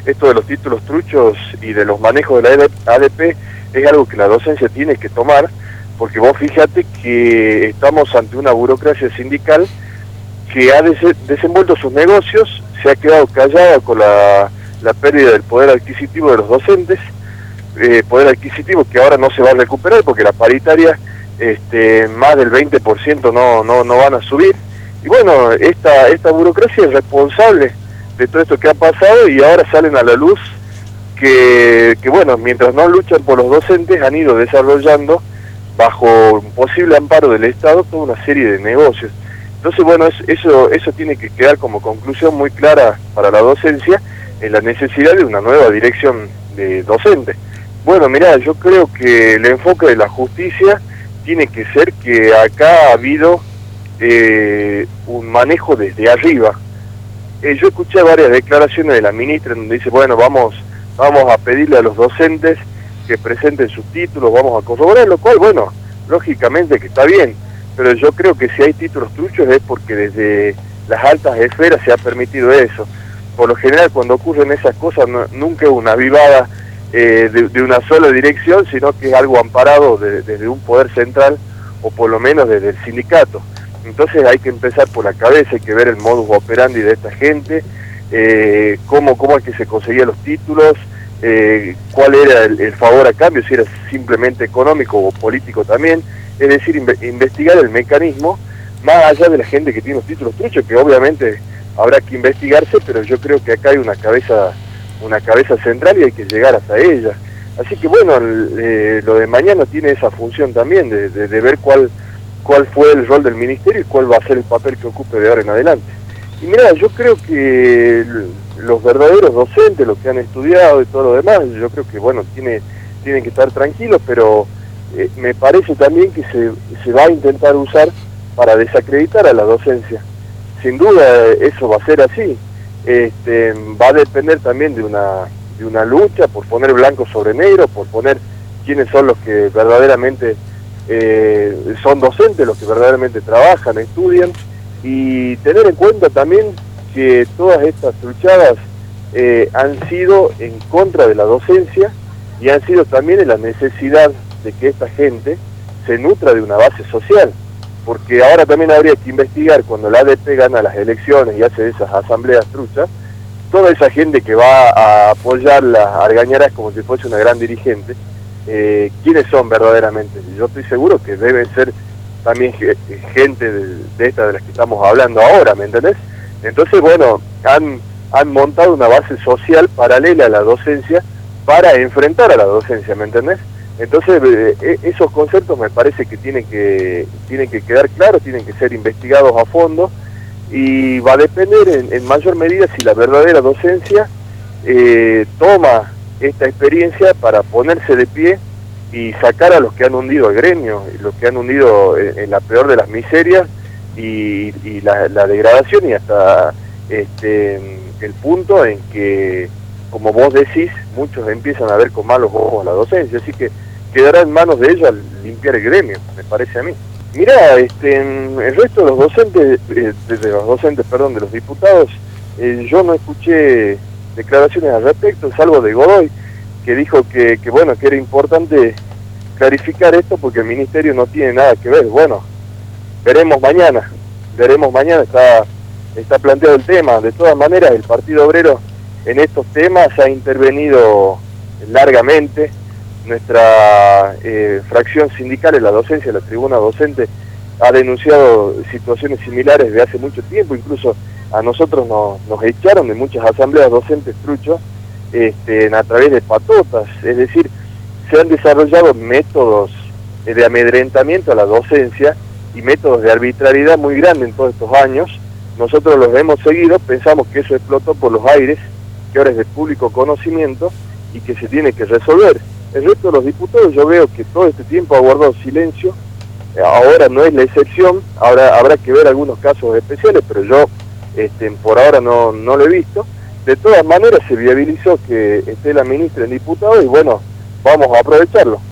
esto de los títulos truchos y de los manejos de la ADP es algo que la docencia tiene que tomar, porque vos fíjate que estamos ante una burocracia sindical que ha desenvuelto sus negocios, se ha quedado callada con la pérdida del poder adquisitivo de los docentes, poder adquisitivo que ahora no se va a recuperar porque la paritaria más del 20% no van a subir. Y bueno, esta burocracia es responsable de todo esto que ha pasado, y ahora salen a la luz que bueno, mientras no luchan por los docentes, han ido desarrollando bajo un posible amparo del Estado toda una serie de negocios. Entonces bueno, eso tiene que quedar como conclusión muy clara para la docencia, en la necesidad de una nueva dirección de docente. Bueno, mirá, yo creo que el enfoque de la justicia tiene que ser que acá ha habido un manejo desde arriba. Yo escuché varias declaraciones de la ministra en donde dice, bueno, vamos a pedirle a los docentes que presenten sus títulos, vamos a corroborar, lo cual, bueno, lógicamente que está bien, pero yo creo que si hay títulos truchos es porque desde las altas esferas se ha permitido eso. Por lo general, cuando ocurren esas cosas, nunca es una avivada de una sola dirección, sino que es algo amparado desde un poder central, o por lo menos desde el sindicato. Entonces hay que empezar por la cabeza, hay que ver el modus operandi de esta gente, cómo es que se conseguían los títulos, cuál era el favor a cambio, si era simplemente económico o político también, es decir, investigar el mecanismo, más allá de la gente que tiene los títulos truchos, que obviamente habrá que investigarse, pero yo creo que acá hay una cabeza central y hay que llegar hasta ella. Así que bueno, lo de mañana tiene esa función también, de ver cuál fue el rol del ministerio y cuál va a ser el papel que ocupe de ahora en adelante. Y mira, yo creo que los verdaderos docentes, los que han estudiado y todo lo demás, yo creo que bueno, tienen que estar tranquilos, pero me parece también que se va a intentar usar para desacreditar a la docencia. Sin duda eso va a ser así. Va a depender también de una lucha por poner blanco sobre negro, por poner quiénes son los que verdaderamente son docentes, los que verdaderamente trabajan, estudian, y tener en cuenta también que todas estas truchadas han sido en contra de la docencia y han sido también en la necesidad de que esta gente se nutra de una base social, porque ahora también habría que investigar cuando la ADP gana las elecciones y hace esas asambleas truchas, toda esa gente que va a apoyar las argañaras como si fuese una gran dirigente, ¿quiénes son verdaderamente? Yo estoy seguro que deben ser también gente de esta de las que estamos hablando ahora, ¿me entendés? Entonces, bueno, han montado una base social paralela a la docencia para enfrentar a la docencia, ¿me entendés? Entonces, esos conceptos me parece que tienen que quedar claros, tienen que ser investigados a fondo, y va a depender en mayor medida si la verdadera docencia toma esta experiencia para ponerse de pie y sacar a los que han hundido al gremio, los que han hundido en la peor de las miserias y la degradación, y hasta el punto en que, como vos decís, muchos empiezan a ver con malos ojos a la docencia, así que quedará en manos de ellos limpiar el gremio, me parece a mí. Mirá, el resto de los docentes, de los diputados, yo no escuché declaraciones al respecto, salvo de Godoy, que dijo que bueno, que era importante clarificar esto porque el ministerio no tiene nada que ver. Bueno, veremos mañana, está planteado el tema. De todas maneras, el Partido Obrero en estos temas ha intervenido largamente. Nuestra fracción sindical en la docencia, la tribuna docente, ha denunciado situaciones similares de hace mucho tiempo, incluso a nosotros nos echaron de muchas asambleas docentes truchos a través de patotas, es decir, se han desarrollado métodos de amedrentamiento a la docencia y métodos de arbitrariedad muy grandes en todos estos años. Nosotros los hemos seguido, pensamos que eso explotó por los aires, que ahora es de público conocimiento y que se tiene que resolver. El resto de los diputados yo veo que todo este tiempo ha guardado silencio, ahora no es la excepción, ahora habrá que ver algunos casos especiales, pero yo por ahora no lo he visto. De todas maneras se viabilizó que esté la ministra en diputado y bueno, vamos a aprovecharlo.